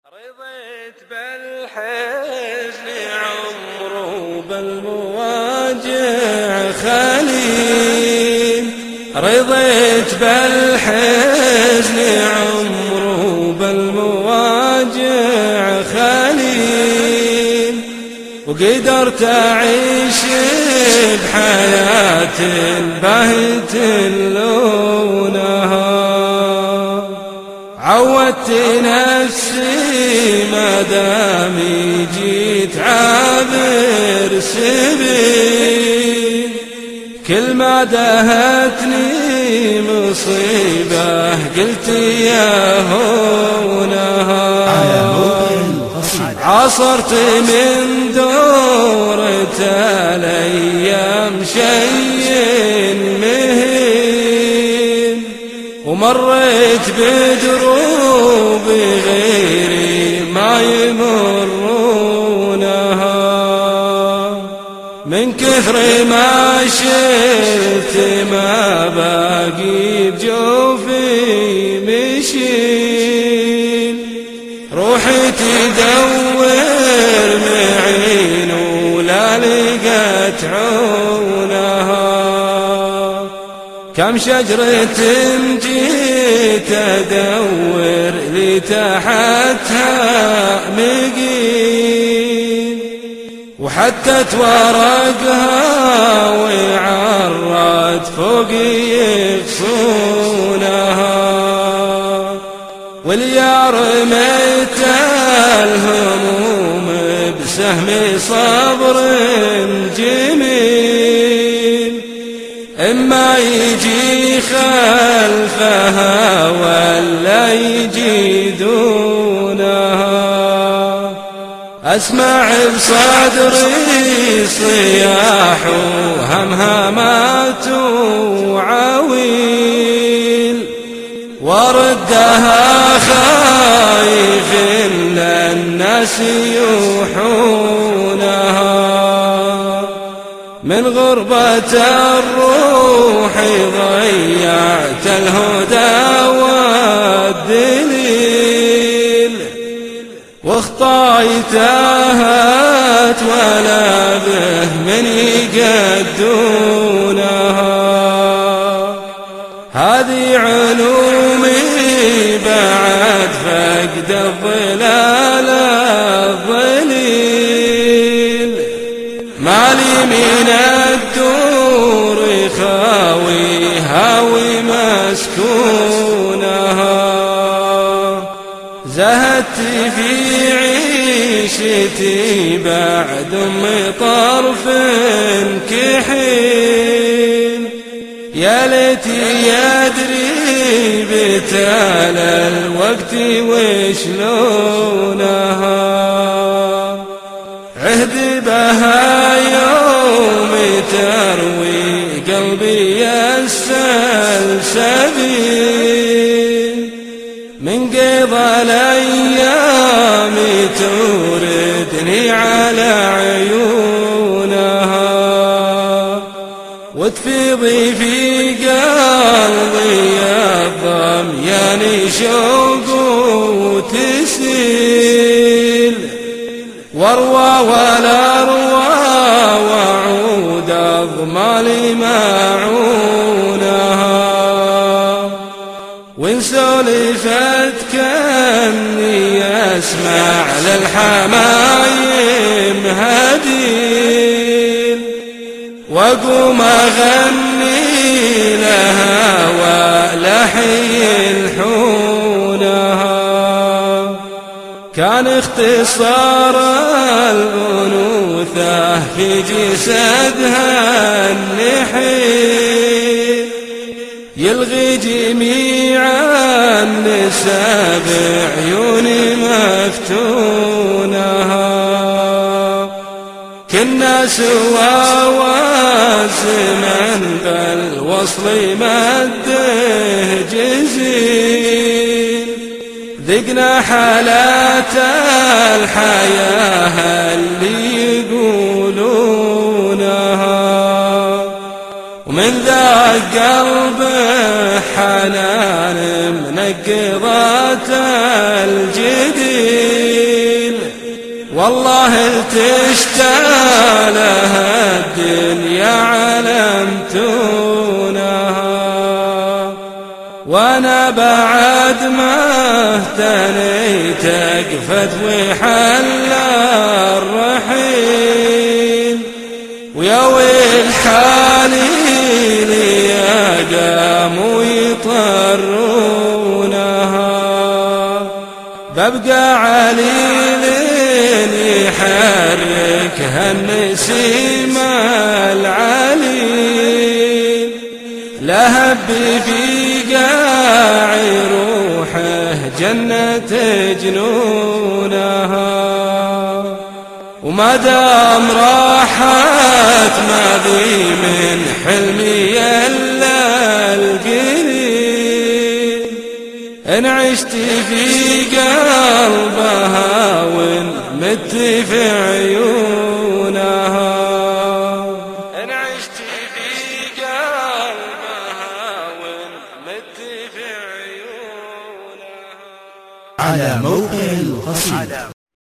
رضيت بالحزن عمره بالمواجع خليل، رضيت بالحزن عمره بالمواجع خليل، وقدرت أعيش بحياة باهت لونها. عودت نفسي ما دام جيت عابر سبيل، كل ما دهتني مصيبة قلت يا هونها. عصرت من دورة الأيام شيء مهين، ومريت بدروب غيري ما يمرونها. من كثر ما شلت ما باقي بجوفي مشين، روحي تدور معين ولا لقت عونها. كم شجرة جيت أدور لتحتها مقيم، وحتت ورقها وعرت فوق يغصونها. واليا رميت الهموم بسهم صبر جميل، إما يجي خلفها ولا يجي دونها. أسمع بصدري صياح وهمهمات وعويل، وردها خايف إن الناس يوحونها. من غربة الروح ضيعت الهدى والدليل، واخطاي تاهت ولا به من يقدونها. هذه علومي بعد فقد الظلال الظليل، مالي من الدور خاوي هاوي مسكونها. زهدت في عيشتي بعد طرف كحيل، يا ليتي يدري بتال الوقت وشلونها. عهد بها يوم تروي قلبي السلسبيل، من قضى الأيام توردني على عيونها. وتفيضي في قلبي الضميان شوق وتسيل، واروى ولا اروى وعود اضمى معونها. وان سولفت كاني اسمع للحمايم هديل، واقوم اغني لها ولحي الحونها. كان اختصار الأنوثة في جسدها النحيل، يلغي جميع النساء بعيون مفتونها. كنا سوا وزمن بالوصل مده جزيل، ذقنا حالات الحياة اللي يقولونها. ومن ذا قلبه حنان منقضات الجديد، والله تشتالها الدنيا علمتونها، وانا بعد ما اهتنيت اقفت وحل الرحيل، ويا ويل حالي لي قاموا يطرونها، ببقى عليل يحركها النسيم العليل، لهب في قاعي روحه جنة جنونها، وما دام راحت ماضي من حلمي الا القليل، ان عشت في قلبها وان مت في عيونها، ان عشت في قلبها وان مت في عيونها. على موقع القصيدة.